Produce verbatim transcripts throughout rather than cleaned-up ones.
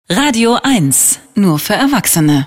Radio eins, nur für Erwachsene.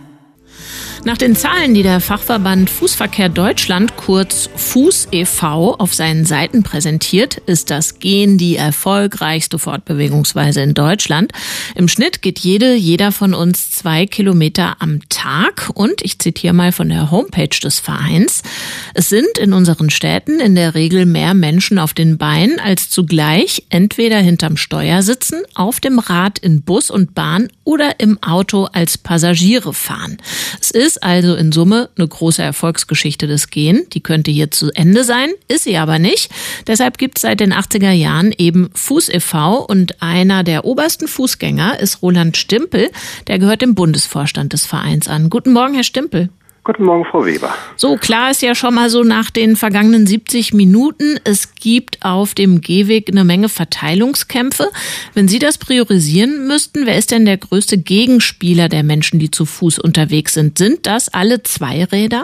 Nach den Zahlen, die der Fachverband Fußverkehr Deutschland, kurz Fuß e V, auf seinen Seiten präsentiert, ist das Gehen die erfolgreichste Fortbewegungsweise in Deutschland. Im Schnitt geht jede, jeder von uns zwei Kilometer am Tag. Und ich zitiere mal von der Homepage des Vereins: Es sind in unseren Städten in der Regel mehr Menschen auf den Beinen, als zugleich entweder hinterm Steuer sitzen, auf dem Rad in Bus und Bahn oder im Auto als Passagiere fahren. Es ist also in Summe eine große Erfolgsgeschichte des Gehen. Die könnte hier zu Ende sein, ist sie aber nicht. Deshalb gibt es seit den achtziger Jahren eben Fuß e V und einer der obersten Fußgänger ist Roland Stimpel. Der gehört dem Bundesvorstand des Vereins an. Guten Morgen, Herr Stimpel. Guten Morgen, Frau Weber. So, klar ist ja schon mal so nach den vergangenen siebzig Minuten, es gibt auf dem Gehweg eine Menge Verteilungskämpfe. Wenn Sie das priorisieren müssten, wer ist denn der größte Gegenspieler der Menschen, die zu Fuß unterwegs sind? Sind das alle Zweiräder?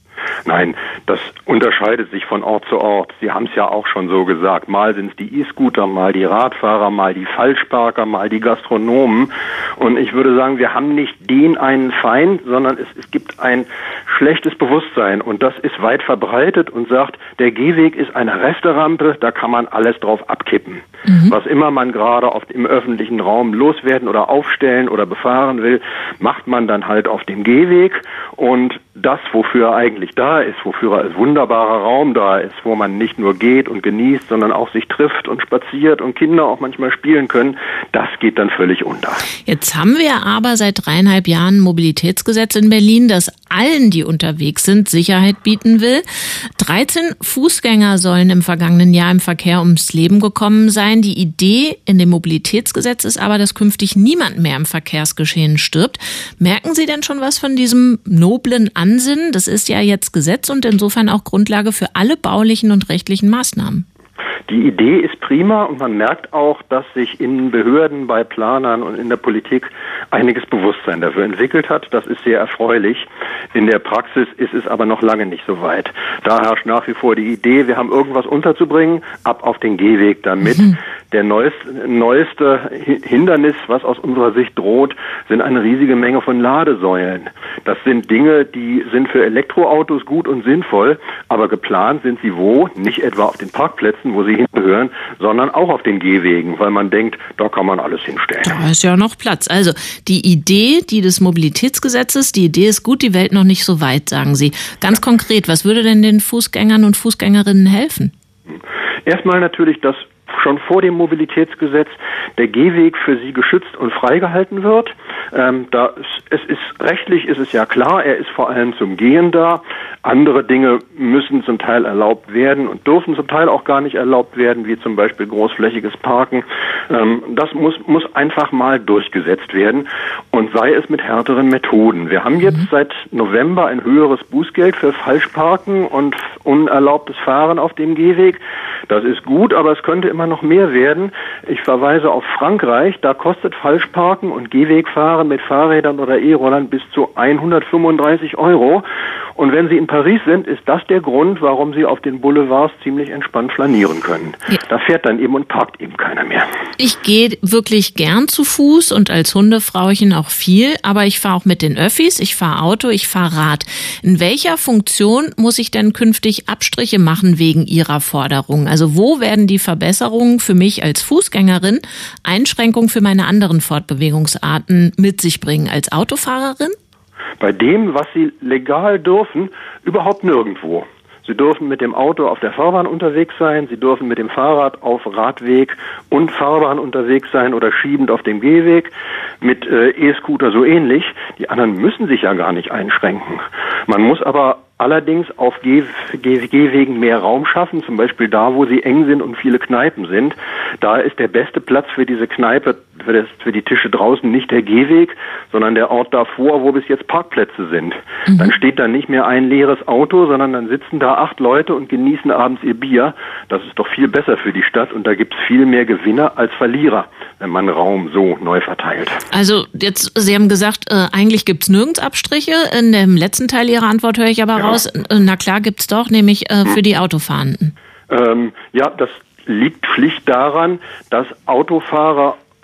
Nein, das unterscheidet sich von Ort zu Ort. Sie haben es ja auch schon so gesagt. Mal sind es die E-Scooter, mal die Radfahrer, mal die Falschparker, mal die Gastronomen. Und ich würde sagen, wir haben nicht den einen Feind, sondern es, es gibt ein schlechtes Bewusstsein. Und das ist weit verbreitet und sagt, der Gehweg ist eine Resterampe, da kann man alles drauf abkippen. Mhm. Was immer man gerade auf im öffentlichen Raum loswerden oder aufstellen oder befahren will, macht man dann halt auf dem Gehweg. Und das, wofür er eigentlich da ist, wofür er als wunderbarer Raum da ist, wo man nicht nur geht und genießt, sondern auch sich trifft und spaziert und Kinder auch manchmal spielen können, das geht dann völlig unter. Jetzt haben wir aber seit dreieinhalb Jahren ein Mobilitätsgesetz in Berlin, das allen, die unterwegs sind, Sicherheit bieten will. dreizehn Fußgänger sollen im vergangenen Jahr im Verkehr ums Leben gekommen sein. Die Idee in dem Mobilitätsgesetz ist aber, dass künftig niemand mehr im Verkehrsgeschehen stirbt. Merken Sie denn schon was von diesem noblen Ansinnen? Das ist ja jetzt Gesetz und insofern auch Grundlage für alle baulichen und rechtlichen Maßnahmen. Die Idee ist prima und man merkt auch, dass sich in Behörden, bei Planern und in der Politik einiges Bewusstsein dafür entwickelt hat. Das ist sehr erfreulich. In der Praxis ist es aber noch lange nicht so weit. Da herrscht nach wie vor die Idee, wir haben irgendwas unterzubringen, ab auf den Gehweg damit. Mhm. Der neueste, neueste Hindernis, was aus unserer Sicht droht, sind eine riesige Menge von Ladesäulen. Das sind Dinge, die sind für Elektroautos gut und sinnvoll, aber geplant sind sie wo? Nicht etwa auf den Parkplätzen, wo sie hingehören, sondern auch auf den Gehwegen, weil man denkt, da kann man alles hinstellen. Da ist ja noch Platz. Also die Idee, die des Mobilitätsgesetzes, die Idee ist gut, die Welt noch nicht so weit, sagen Sie. Ganz konkret, was würde denn den Fußgängern und Fußgängerinnen helfen? Erstmal natürlich, dass schon vor dem Mobilitätsgesetz der Gehweg für sie geschützt und freigehalten wird. Ähm, da ist, es ist rechtlich ist es ja klar, er ist vor allem zum Gehen da. Andere Dinge müssen zum Teil erlaubt werden und dürfen zum Teil auch gar nicht erlaubt werden, wie zum Beispiel großflächiges Parken. Ähm, das muss muss einfach mal durchgesetzt werden und sei es mit härteren Methoden. Wir haben jetzt seit November ein höheres Bußgeld für Falschparken und unerlaubtes Fahren auf dem Gehweg. Das ist gut, aber es könnte immer noch mehr werden. Ich verweise auf Frankreich, da kostet Falschparken und Gehwegfahren mit Fahrrädern oder E-Rollern bis zu hundertfünfunddreißig Euro. Und wenn Sie in Paris sind, ist das der Grund, warum Sie auf den Boulevards ziemlich entspannt flanieren können. Ja. Da fährt dann eben und parkt eben keiner mehr. Ich gehe wirklich gern zu Fuß und als Hundefrauchen auch viel, aber ich fahre auch mit den Öffis, ich fahre Auto, ich fahre Rad. In welcher Funktion muss ich denn künftig Abstriche machen wegen Ihrer Forderung? Also wo werden die Verbesserungen für mich als Fußgängerin Einschränkungen für meine anderen Fortbewegungsarten mit sich bringen als Autofahrerin? Bei dem, was Sie legal dürfen, überhaupt nirgendwo. Sie dürfen mit dem Auto auf der Fahrbahn unterwegs sein, Sie dürfen mit dem Fahrrad auf Radweg und Fahrbahn unterwegs sein oder schiebend auf dem Gehweg, mit äh, E-Scooter so ähnlich. Die anderen müssen sich ja gar nicht einschränken. Man muss aber allerdings auf Geh- Geh- Gehwegen mehr Raum schaffen, zum Beispiel da, wo sie eng sind und viele Kneipen sind. Da ist der beste Platz für diese Kneipe, für, das, für die Tische draußen nicht der Gehweg, sondern der Ort davor, wo bis jetzt Parkplätze sind. Mhm. Dann steht da nicht mehr ein leeres Auto, sondern dann sitzen da acht Leute und genießen abends ihr Bier. Das ist doch viel besser für die Stadt und da gibt es viel mehr Gewinner als Verlierer, wenn man Raum so neu verteilt. Also jetzt, Sie haben gesagt, äh, eigentlich gibt es nirgends Abstriche. In dem letzten Teil Ihrer Antwort höre ich aber ja raus, na klar gibt's doch, nämlich äh, für die Autofahrenden. Ähm, ja, das liegt schlicht daran, dass Autofahrer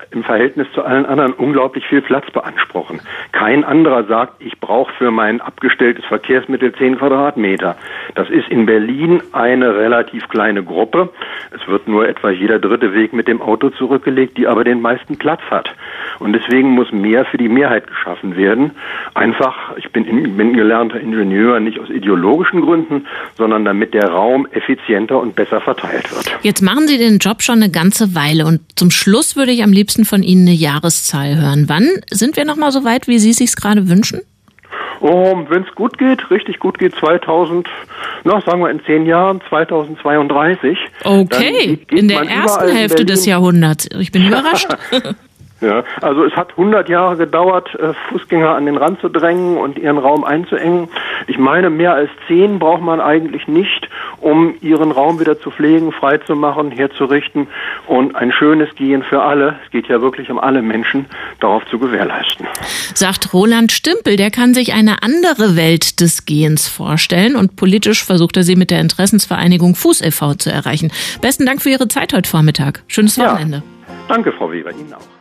im Verhältnis zu allen anderen unglaublich viel Platz beanspruchen. Kein anderer sagt, ich brauche für mein abgestelltes Verkehrsmittel zehn Quadratmeter. Das ist in Berlin eine relativ kleine Gruppe. Es wird nur etwa jeder dritte Weg mit dem Auto zurückgelegt, die aber den meisten Platz hat. Und deswegen muss mehr für die Mehrheit geschaffen werden. Einfach, ich bin, in, bin gelernter Ingenieur, nicht aus ideologischen Gründen, sondern damit der Raum effizienter und besser verteilt wird. Jetzt machen Sie den Job schon eine ganze Weile und zum Schluss würde ich am liebsten von Ihnen eine Jahreszahl hören. Wann sind wir noch mal so weit, wie Sie es sich gerade wünschen? Oh, wenn es gut geht, richtig gut geht, zweitausend, na, sagen wir in zehn Jahren, zweitausendzweiunddreißig. Okay, geht, geht in der ersten Hälfte des Jahrhunderts. Ich bin überrascht. Ja, also es hat hundert Jahre gedauert, Fußgänger an den Rand zu drängen und ihren Raum einzuengen. Ich meine, mehr als zehn braucht man eigentlich nicht, um ihren Raum wieder zu pflegen, freizumachen, herzurichten und ein schönes Gehen für alle, es geht ja wirklich um alle Menschen, darauf zu gewährleisten. Sagt Roland Stimpel, der kann sich eine andere Welt des Gehens vorstellen und politisch versucht er sie mit der Interessensvereinigung Fuß e V zu erreichen. Besten Dank für Ihre Zeit heute Vormittag. Schönes Wochenende. Ja, danke, Frau Weber, Ihnen auch.